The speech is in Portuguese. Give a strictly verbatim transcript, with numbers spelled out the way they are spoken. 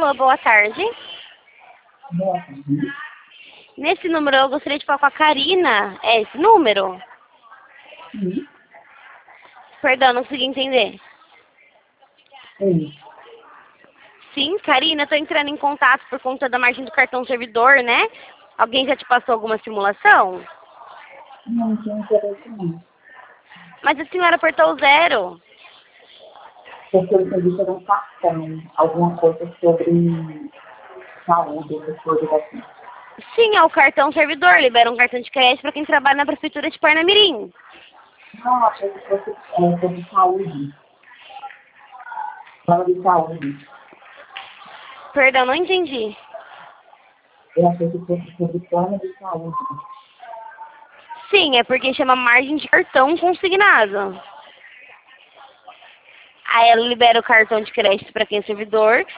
Alô, boa tarde. Boa tarde. Nesse número eu gostaria de falar com a Karina. É esse número? Sim. Perdão, não consegui entender. Sim. Sim, Karina, eu tô entrando em contato por conta da margem do cartão servidor, né? Alguém já te passou alguma simulação? Não tinha interesse não. Mas a senhora apertou o zero. Porque eu entendi que era um cartão, alguma coisa sobre saúde, essas coisas assim. Sim, é o cartão servidor. Libera um cartão de crédito para quem trabalha na prefeitura de Parnamirim. Não, achei que fosse é, sobre saúde. Plano de saúde. Perdão, não entendi. Eu achei que fosse sobre plano de saúde. Sim, é porque chama margem de cartão consignado. Aí ela libera o cartão de crédito para quem é servidor